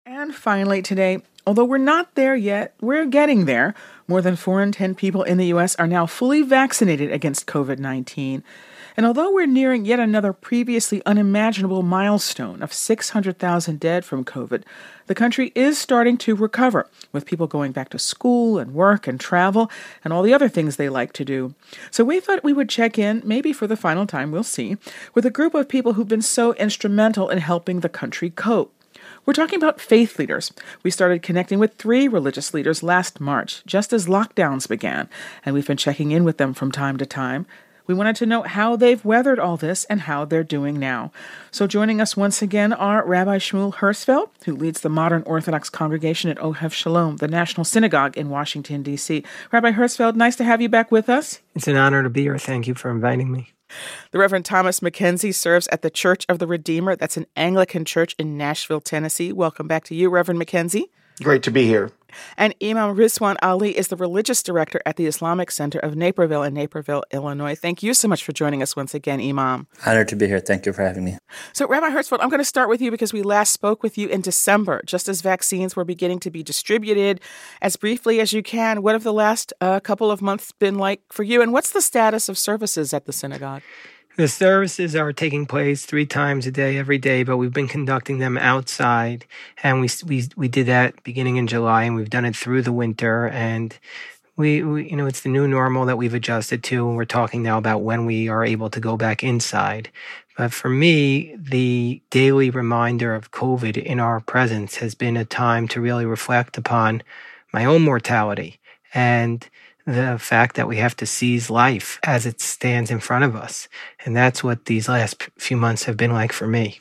And finally, today, although we're not there yet, we're getting there. More than 4 in 10 people in the U.S. are now fully vaccinated against COVID-19. And although we're nearing yet another previously unimaginable milestone of 600,000 dead from COVID, the country is starting to recover, with people going back to school and work and travel and all the other things they like to do. So we thought we would check in, maybe for the final time, we'll see, with a group of people who've been so instrumental in helping the country cope. We're talking about faith leaders. We started connecting with 3 religious leaders last March, just as lockdowns began, and we've been checking in with them from time to time. We wanted to know how they've weathered all this and how they're doing now. So joining us once again are Rabbi Shmuel Hirschfeld, who leads the modern Orthodox congregation at Ohev Shalom, the National Synagogue in Washington, D.C. Rabbi Hirschfeld, nice to have you back with us. It's an honor to be here. Thank you for inviting me. The Reverend Thomas McKenzie serves at the Church of the Redeemer. That's an Anglican church in Nashville, Tennessee. Welcome back to you, Reverend McKenzie. Great to be here. And Imam Rizwan Ali is the religious director at the Islamic Center of Naperville in Naperville, Illinois. Thank you so much for joining us once again, Imam. Honored to be here. Thank you for having me. So, Rabbi Hirschfeld, I'm going to start with you because we last spoke with you in December, just as vaccines were beginning to be distributed. As briefly as you can, what have the last couple of months been like for you? And what's the status of services at the synagogue? The services are taking place 3 times a day, every day, but we've been conducting them outside. And we did that beginning in July, and we've done it through the winter. And we it's the new normal that we've adjusted to. And we're talking now about when we are able to go back inside. But for me, the daily reminder of COVID in our presence has been a time to really reflect upon my own mortality and the fact that we have to seize life as it stands in front of us. And that's what these last few months have been like for me.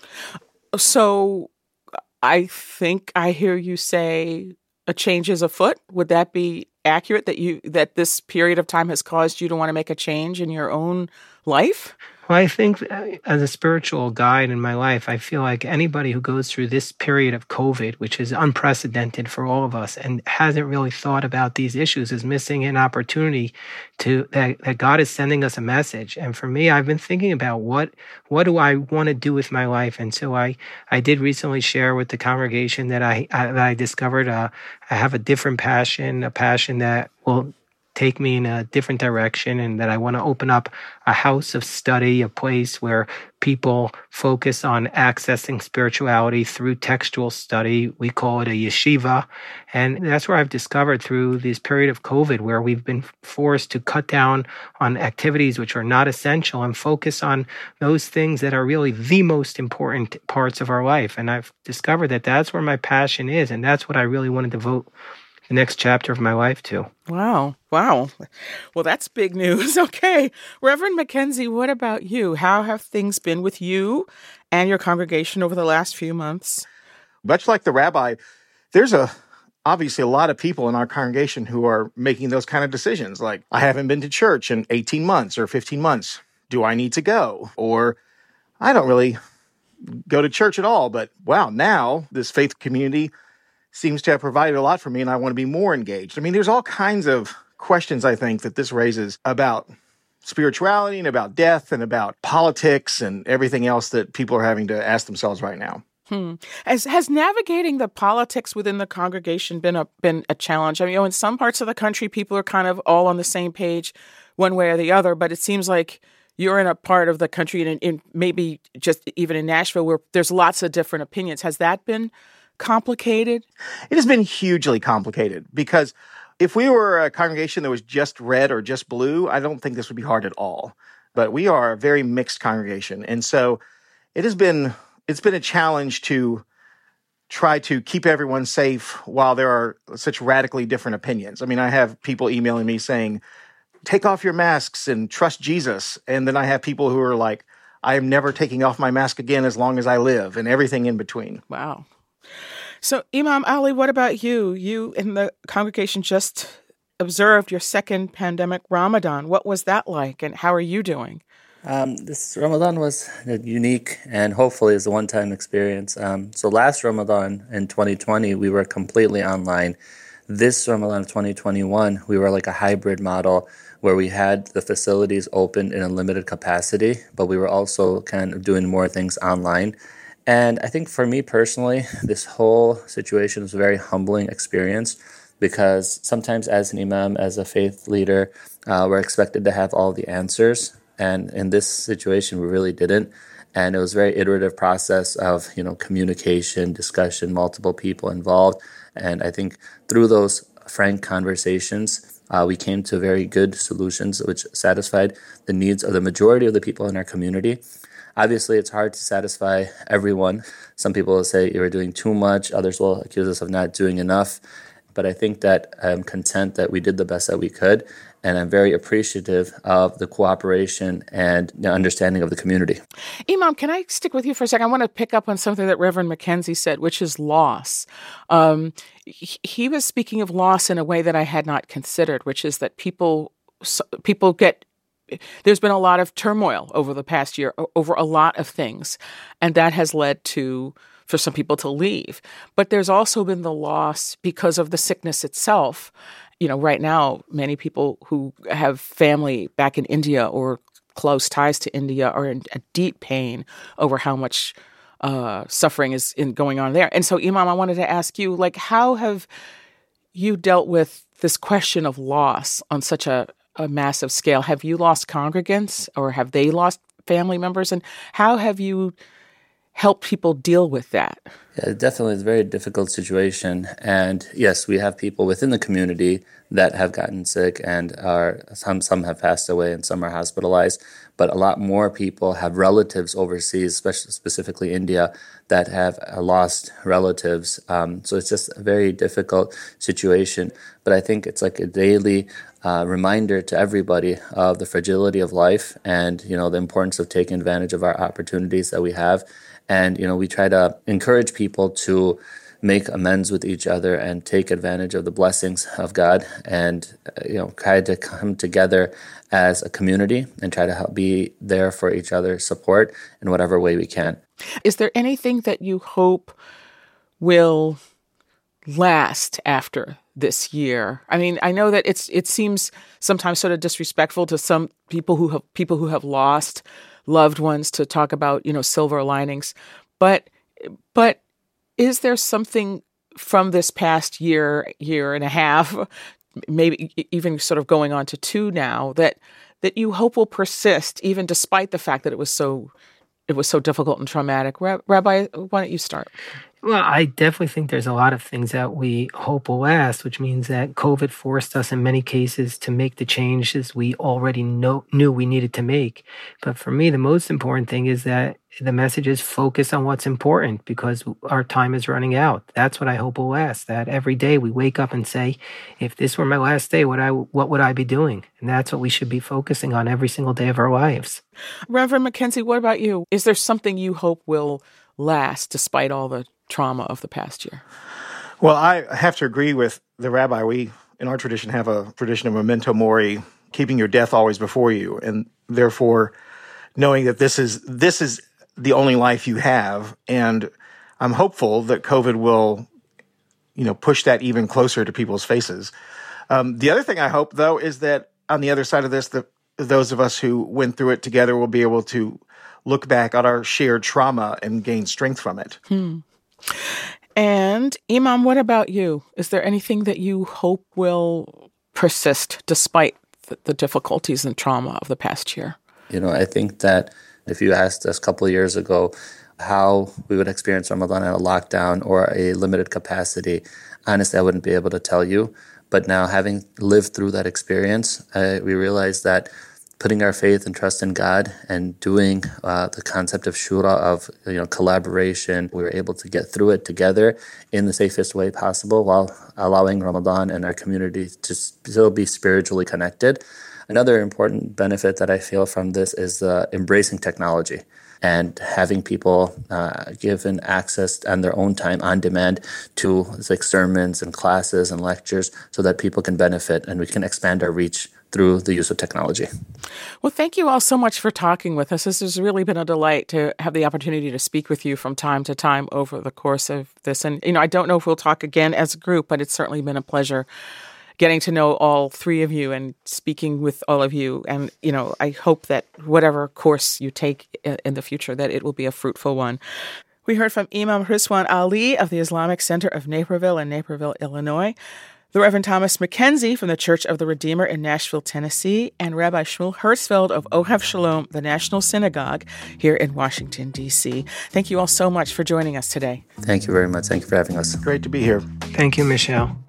So I think I hear you say a change is afoot. Would that be accurate, that this period of time has caused you to want to make a change in your own life? Well, I think as a spiritual guide in my life, I feel like anybody who goes through this period of COVID, which is unprecedented for all of us, and hasn't really thought about these issues, is missing an opportunity that God is sending us a message. And for me, I've been thinking about what do I want to do with my life? And so I did recently share with the congregation that I discovered I have a different passion, a passion that will take me in a different direction, and that I want to open up a house of study, a place where people focus on accessing spirituality through textual study. We call it a yeshiva. And that's where I've discovered through this period of COVID, where we've been forced to cut down on activities which are not essential and focus on those things that are really the most important parts of our life. And I've discovered that that's where my passion is, and that's what I really want to devote the next chapter of my life to. Wow. Well, that's big news. Okay. Reverend McKenzie, what about you? How have things been with you and your congregation over the last few months? Much like the rabbi, there's obviously a lot of people in our congregation who are making those kind of decisions. Like, I haven't been to church in 18 months or 15 months. Do I need to go? Or I don't really go to church at all, but wow, now this faith community seems to have provided a lot for me, and I want to be more engaged. I mean, there's all kinds of questions, I think, that this raises about spirituality and about death and about politics and everything else that people are having to ask themselves right now. Has navigating the politics within the congregation been a challenge? I mean, in some parts of the country, people are kind of all on the same page one way or the other, but it seems like you're in a part of the country, and in maybe just even in Nashville, where there's lots of different opinions. Has that been complicated? It has been hugely complicated, because if we were a congregation that was just red or just blue, I don't think this would be hard at all. But we are a very mixed congregation. And so it's been a challenge to try to keep everyone safe while there are such radically different opinions. I mean, I have people emailing me saying, take off your masks and trust Jesus. And then I have people who are like, I am never taking off my mask again as long as I live, and everything in between. Wow. So, Imam Ali, what about you? You in the congregation just observed your second pandemic Ramadan. What was that like, and how are you doing? This Ramadan was unique and hopefully is a one-time experience. So last Ramadan in 2020, we were completely online. This Ramadan of 2021, we were like a hybrid model where we had the facilities open in a limited capacity, but we were also kind of doing more things online. And I think for me personally, this whole situation was a very humbling experience because sometimes as an imam, as a faith leader, we're expected to have all the answers. And in this situation, we really didn't. And it was a very iterative process of, communication, discussion, multiple people involved. And I think through those frank conversations, we came to very good solutions which satisfied the needs of the majority of the people in our community. Obviously, it's hard to satisfy everyone. Some people will say you're doing too much. Others will accuse us of not doing enough. But I think that I'm content that we did the best that we could. And I'm very appreciative of the cooperation and the understanding of the community. Imam, can I stick with you for a second? I want to pick up on something that Reverend Mackenzie said, which is loss. He was speaking of loss in a way that I had not considered, which is that people get... There's been a lot of turmoil over the past year, over a lot of things, and that has led for some people to leave. But there's also been the loss because of the sickness itself. Right now, many people who have family back in India or close ties to India are in a deep pain over how much suffering is going on there. And so, Imam, I wanted to ask you, how have you dealt with this question of loss on such a massive scale? Have you lost congregants or have they lost family members? And how have you helped people deal with that? Yeah, definitely. It's a very difficult situation. And yes, we have people within the community that have gotten sick and some have passed away and some are hospitalized. But a lot more people have relatives overseas, specifically India, that have lost relatives. So it's just a very difficult situation. But I think it's like a daily reminder to everybody of the fragility of life and, the importance of taking advantage of our opportunities that we have. And, we try to encourage people to make amends with each other and take advantage of the blessings of God and, try to come together as a community and try to be there for each other's support in whatever way we can. Is there anything that you hope will last after this year? I mean, I know that it seems sometimes sort of disrespectful to some people who have lost loved ones to talk about, silver linings. But is there something from this past year and a half, maybe even sort of going on to 2 now, that you hope will persist even despite the fact that it was so difficult and traumatic? Rabbi, why don't you start? Well, I definitely think there's a lot of things that we hope will last, which means that COVID forced us in many cases to make the changes we already knew we needed to make. But for me, the most important thing is that the message is focus on what's important because our time is running out. That's what I hope will last, that every day we wake up and say, if this were my last day, what would I be doing? And that's what we should be focusing on every single day of our lives. Reverend Mackenzie, what about you? Is there something you hope will last despite all the trauma of the past year? Well, I have to agree with the rabbi. We, in our tradition, have a tradition of memento mori, keeping your death always before you, and therefore knowing that this is the only life you have. And I'm hopeful that COVID will, push that even closer to people's faces. The other thing I hope, though, is that on the other side of this, those of us who went through it together will be able to look back at our shared trauma and gain strength from it. And Imam, what about you? Is there anything that you hope will persist despite the difficulties and trauma of the past year? I think that if you asked us a couple of years ago how we would experience Ramadan in a lockdown or a limited capacity, honestly, I wouldn't be able to tell you. But now, having lived through that experience, we realized that putting our faith and trust in God and doing the concept of shura, of collaboration, we were able to get through it together in the safest way possible while allowing Ramadan and our community to still be spiritually connected. Another important benefit that I feel from this is embracing technology and having people given access on their own time on demand to sermons and classes and lectures so that people can benefit and we can expand our reach through the use of technology. Well, thank you all so much for talking with us. This has really been a delight to have the opportunity to speak with you from time to time over the course of this. And, I don't know if we'll talk again as a group, but it's certainly been a pleasure getting to know all 3 of you and speaking with all of you. And, I hope that whatever course you take in the future, that it will be a fruitful one. We heard from Imam Rizwan Ali of the Islamic Center of Naperville in Naperville, Illinois, the Reverend Thomas McKenzie from the Church of the Redeemer in Nashville, Tennessee, and Rabbi Shmuel Hertzfeld of Ohev Shalom, the National Synagogue here in Washington, D.C. Thank you all so much for joining us today. Thank you very much. Thank you for having us. Great to be here. Thank you, Michelle.